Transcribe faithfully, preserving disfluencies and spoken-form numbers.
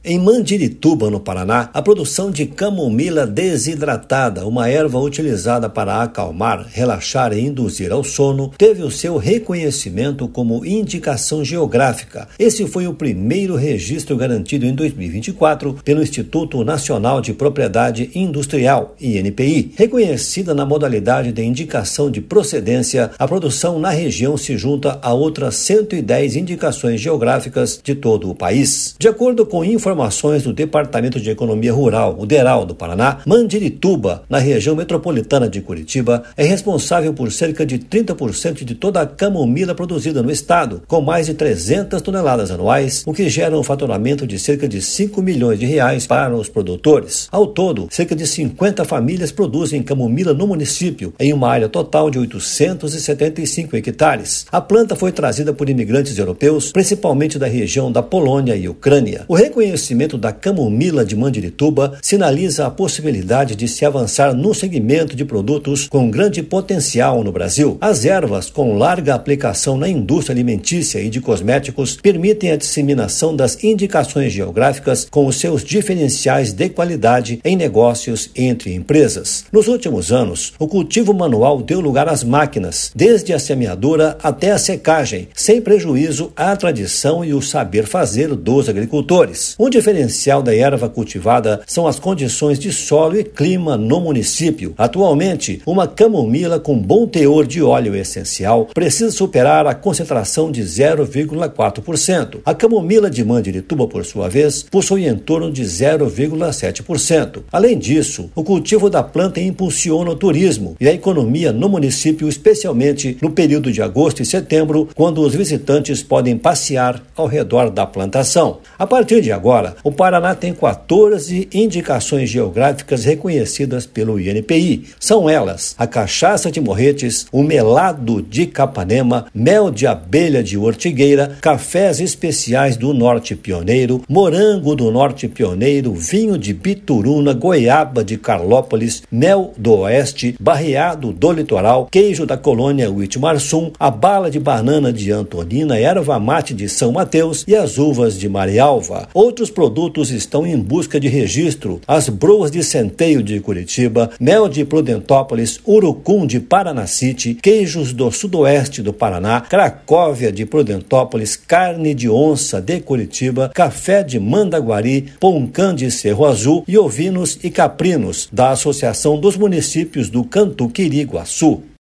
Em Mandirituba, no Paraná, a produção de camomila desidratada, uma erva utilizada para acalmar, relaxar e induzir ao sono, teve o seu reconhecimento como indicação geográfica. Esse foi o primeiro registro garantido em dois mil e vinte e quatro pelo Instituto Nacional de Propriedade Industrial, I N P I. Reconhecida na modalidade de indicação de procedência, a produção na região se junta a outras cento e dez indicações geográficas de todo o país. De acordo com informações do Departamento de Economia Rural, o DERAL do Paraná, Mandirituba, na região metropolitana de Curitiba, é responsável por cerca de trinta por cento de toda a camomila produzida no estado, com mais de trezentas toneladas anuais, o que gera um faturamento de cerca de cinco milhões de reais para os produtores. Ao todo, cerca de cinquenta famílias produzem camomila no município, em uma área total de oitocentos e setenta e cinco hectares. A planta foi trazida por imigrantes europeus, principalmente da região da Polônia e Ucrânia. O reconhecimento da camomila de Mandirituba sinaliza a possibilidade de se avançar no segmento de produtos com grande potencial no Brasil. As ervas com larga aplicação na indústria alimentícia e de cosméticos permitem a disseminação das indicações geográficas com os seus diferenciais de qualidade em negócios entre empresas. Nos últimos anos, o cultivo manual deu lugar às máquinas, desde a semeadura até a secagem, sem prejuízo à tradição e o saber fazer dos agricultores. Um diferencial da erva cultivada são as condições de solo e clima no município. Atualmente, uma camomila com bom teor de óleo essencial precisa superar a concentração de zero vírgula quatro por cento. A camomila de Mandirituba, por sua vez, possui em torno de zero vírgula sete por cento. Além disso, o cultivo da planta impulsiona o turismo e a economia no município, especialmente no período de agosto e setembro, quando os visitantes podem passear ao redor da plantação. A partir de agora, o Paraná tem quatorze indicações geográficas reconhecidas pelo I N P I. São elas: a cachaça de Morretes, o melado de Capanema, mel de abelha de Ortigueira, cafés especiais do Norte Pioneiro, morango do Norte Pioneiro, vinho de Bituruna, goiaba de Carlópolis, mel do Oeste, barreado do Litoral, queijo da colônia Uitmarsum, a bala de banana de Antonina, erva mate de São Mateus e as uvas de Marialva. Outros produtos estão em busca de registro: as broas de Centeio de Curitiba, mel de Prudentópolis, urucum de Paranacite, queijos do sudoeste do Paraná, Cracóvia de Prudentópolis, carne de onça de Curitiba, café de Mandaguari, poncã de Cerro Azul e ovinos e caprinos da Associação dos Municípios do Cantuquiri-Guaçu.